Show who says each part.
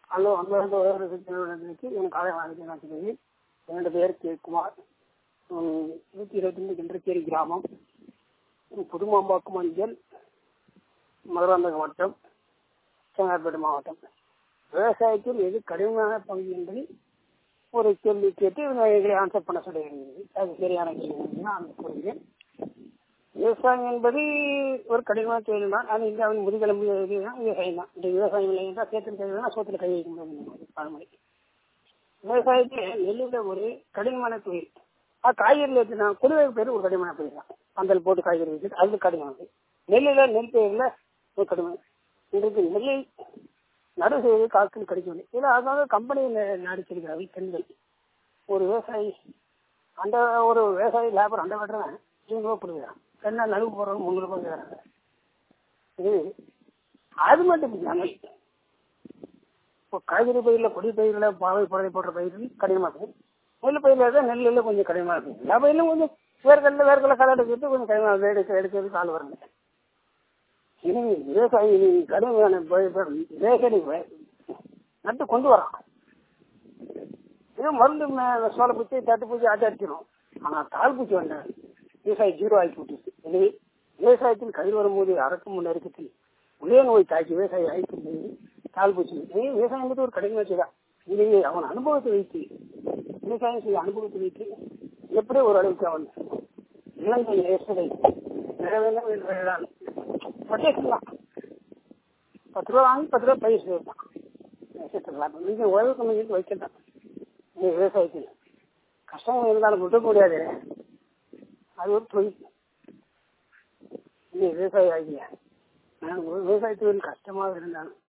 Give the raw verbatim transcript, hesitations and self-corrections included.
Speaker 1: Hello, அன்பு உறவுகளுக்கு என் காலை வணக்கம் நான் சொல்லுவேன். என்னோட பேர் கே குமார். நூற்றி இருபத்தி ரெண்டு கிண்டச்சேரி கிராமம், புதுமாம்பாக்கம் மஞ்சள், மதுராந்தகம் வட்டம், செங்கார்பேட்டு மாவட்டம். விவசாயத்தில் எது கடுமையான பகுதி என்பதை ஒரு கேள்வி கேட்டு எங்களை ஆன்சர் பண்ண சொல்லுகிறது. அது சரியான கேள்வி நான் கூறுகிறேன். விவசாயம் என்பது ஒரு கடினமான தொழில் தான். அது இந்தியாவின் முதுகெலும்பு விவசாயம் தான். இந்த விவசாயம் இல்லை என்றால் சேத்துல கை சோத்துல கை வைக்க முடியாது. பழமொழி. விவசாயத்தில் நெல்லில் ஒரு கடினமான தொழில். காய்கறியில் எடுத்துனா குடிவை பேர் ஒரு கடினமான தொழில் தான். பந்தல் போட்டு காய்கறி வச்சு அது கடினமானது. நெல்லில் நெல் பயிரில் ஒரு கடினம். இன்றைக்கு நெல்லை நடு செய்வது காய்ச்சல் கிடைக்கவில்லை. இதில் அதனால கம்பெனியில் நடிச்சிருக்கிறார்கள் பெண்கள். ஒரு விவசாயி அந்த ஒரு விவசாயி லேபர் அந்த கட்டுறேன் இருநூறு ரூபா கொடுக்குறான். என்ன நடுவு போடுறவங்க முந்நூறு ரூபாய் கேட்கறாங்க. இது அது மட்டும் இல்லாமல் இப்போ காய்கறி பயிரில் கொடி பயிரில் பாவை புடவை போடுற பயிர்கள் கடினமாக இருக்கும். நெல் பயிரில் தான் நெல்லில் கொஞ்சம் கடினமாக இருக்கும். எல்லா பயிலும் கொஞ்சம் வேர்க்கடல வேர்க்கடல களை எடுக்கிறது கொஞ்சம் கடினமாக எடுக்க எடுக்கிறது கால் வரல. இது விவசாயி கடுமையான வேகடி நட்டு கொண்டு வரான். இது மருந்து சோள பூச்சி தட்டு பூச்சி ஆட்டி அடிச்சிடும். ஆனால் தாள் பூச்சி வந்தாங்க விவசாயி ஜீரோ ஆக்கி விட்டுருச்சு. எனவே விவசாயத்தில் கதிர் வரும்போது அரக்கும் நெருக்கத்தில் உலக நோய் தாக்கி விவசாயி ஆய்ப்பு தாள் பூச்சி. எனவே விவசாயம் என்பது ஒரு கடினமாக செய்தான். எனவே அவன் அனுபவத்தை வைத்து விவசாயம் செய்ய அனுபவத்தை வைத்து எப்படி ஒரு அளவுக்கு அவன் இலங்கை நேசத்தை நிறைவேற்றம் என்றால் பட்டேசன் பத்து ரூபா வாங்கி பத்து ரூபா பயிர் செய்யலாம். நீங்கள் உழவு கம்மிக்கு வைக்கலாம். விவசாயத்தில் கஷ்டம் இருந்தாலும் விட முடியாது. அது ஒரு தொழில். விவசாயி ஆகிய நான் விவசாய தொழில் கஷ்டமாக இருந்தாலும்